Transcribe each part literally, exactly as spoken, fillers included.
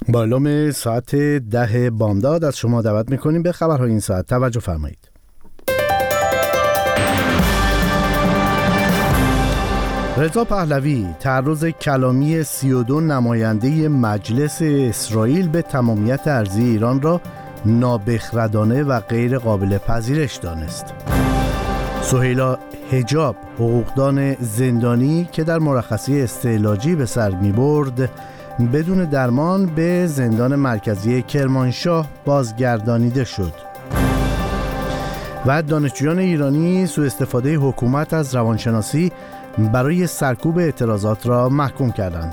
با اعلام ساعت ده بامداد از شما دعوت میکنیم به خبرهای این ساعت توجه فرمایید. رضا پهلوی تعرض کلامی سی و دو نماینده مجلس اسرائیل به تمامیت ارضی ایران را نابخردانه و غیر قابل پذیرش دانست. سهیلا حجاب، حقوقدان زندانی که در مرخصی استعلاجی به سر می برد، بدون درمان به زندان مرکزی کرمانشاه بازگردانیده شد. و دانشجویان ایرانی سوء استفاده حکومت از روانشناسی برای سرکوب اعتراضات را محکوم کردند.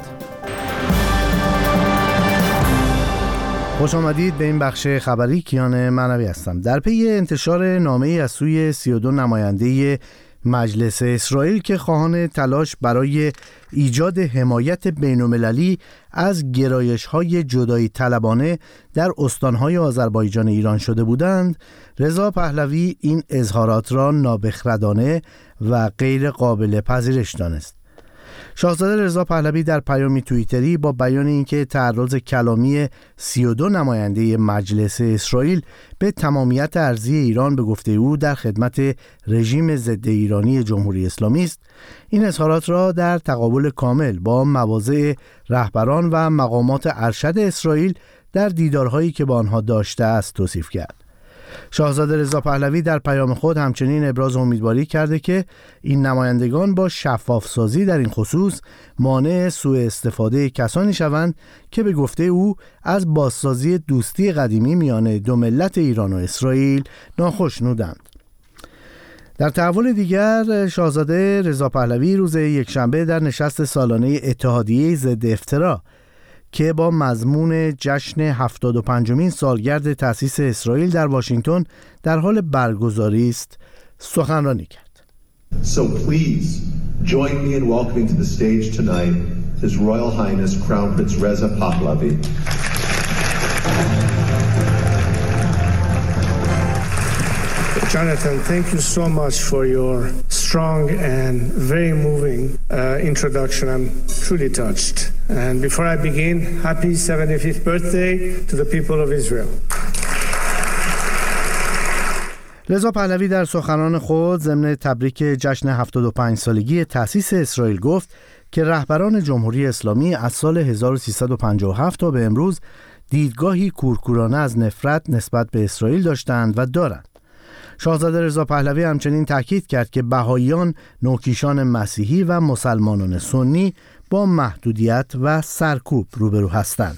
خوش آمدید به این بخش خبری. کیان معنوی هستم. در پی انتشار نامه‌ای از سوی سی و دو نماینده مجلس اسرائیل که خواهان تلاش برای ایجاد حمایت بین‌المللی از گرایش‌های جدایی طلبانه در استان‌های آذربایجان ایران شده بودند، رضا پهلوی این اظهارات را نابخردانه و غیر قابل پذیرش دانست. شاهزاده رضا پهلوی در پیامی توییتری با بیان اینکه تعرض کلامی سی و دو نماینده مجلس اسرائیل به تمامیت ارضی ایران به گفته او در خدمت رژیم ضد ایرانی جمهوری اسلامی است، این اظهارات را در تقابل کامل با مواضع رهبران و مقامات ارشد اسرائیل در دیدارهایی که با آنها داشته است توصیف کرد. شاهزاده رضا پهلوی در پیام خود همچنین ابراز امیدواری کرده که این نمایندگان با شفاف سازی در این خصوص مانع سوء استفاده کسانی شوند که به گفته او از بازسازی دوستی قدیمی میان دو ملت ایران و اسرائیل ناخوشنودند. در تحول دیگر، شاهزاده رضا پهلوی روز یکشنبه در نشست سالانه اتحادیه ضد افترا که با مضمون جشن هفتاد و پنجمین سالگرد تأسیس اسرائیل در واشنگتن در حال برگزاری است سخنرانی کرد. So please join me in welcoming to the stage tonight His Royal Highness Crown Prince Reza Pahlavi. Jonathan, thank you so much for your strong and very moving uh, introduction. I'm truly touched. And before I begin, happy seventy-fifth birthday to the people of Israel. رضا پهلوی در سخنان خود ضمن تبریک جشن هفتاد و پنج سالگی تأسیس اسرائیل گفت که رهبران جمهوری اسلامی از سال هزار و سیصد و پنجاه و هفت تا به امروز دیدگاهی کورکورانه از نفرت نسبت به اسرائیل داشتند و دارند. شاهزاده رضا پهلوی همچنین تاکید کرد که بهائیان، نوکیشان مسیحی و مسلمانان سنی با محدودیت و سرکوب روبرو هستند.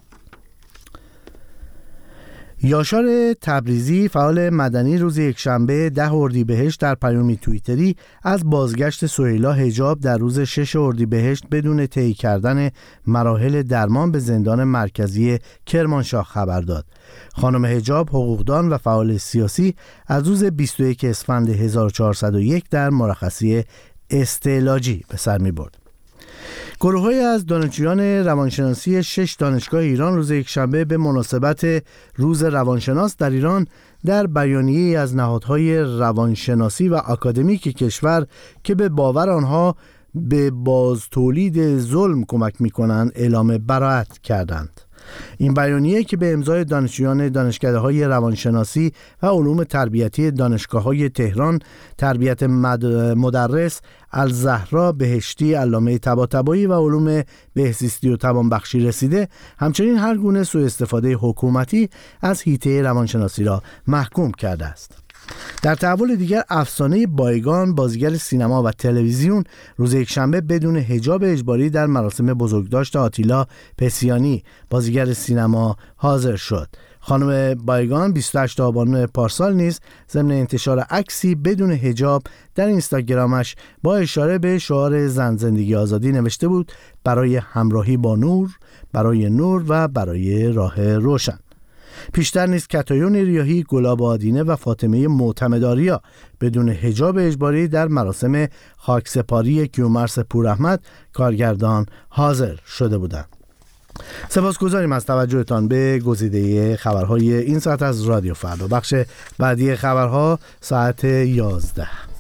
یاشار تبریزی، فعال مدنی، روز یکشنبه ده اردیبهشت در پیامی توییتری از بازگشت سهیلا حجاب در روز شش اردیبهشت بدون طی کردن مراحل درمان به زندان مرکزی کرمانشاه خبر داد. خانم حجاب، حقوقدان و فعال سیاسی، از روز بیست و یک اسفند هزار و چهارصد و یک در مرخصی استعلاجی به سر می برد. گروه‌هایی از دانشجویان روانشناسی شش دانشگاه ایران روز یکشنبه به مناسبت روز روانشناس در ایران در بیانیه‌ای از نهادهای روانشناسی و آکادمیک کشور که به باور آنها به بازتولید ظلم کمک می‌کنند اعلام براءت کردند. این بیانیه که به امضای دانشجویان دانشکده‌های روانشناسی و علوم تربیتی دانشگاه‌های تهران، تربیت مدرس، الزهرا بهشتی، علامه طباطبایی و علوم بهزیستی و توانبخشی رسیده، همچنین هر گونه سوء استفاده حکومتی از حیطه روانشناسی را محکوم کرده است. در تحول دیگر، افسانه بایگان، بازیگر سینما و تلویزیون، روز یکشنبه بدون حجاب اجباری در مراسم بزرگداشت آتیلا پسیانی، بازیگر سینما، حاضر شد. خانم بایگان بیست و هشتم آبان پارسال نیز ضمن انتشار عکسی بدون حجاب در اینستاگرامش با اشاره به شعار زن زندگی آزادی نوشته بود: برای همراهی با نور، برای نور و برای راه روشن. پیشتر نیز کتایون ریاحی، گلاب آدینه و فاطمه معتمداریا بدون حجاب اجباری در مراسم خاکسپاری کیومرث پوراحمد کارگردان حاضر شده بودند. سپاسگزاریم از توجهتان به گزیده خبرهای این ساعت از رادیو فردا. بخش بعدی خبرها ساعت یازده.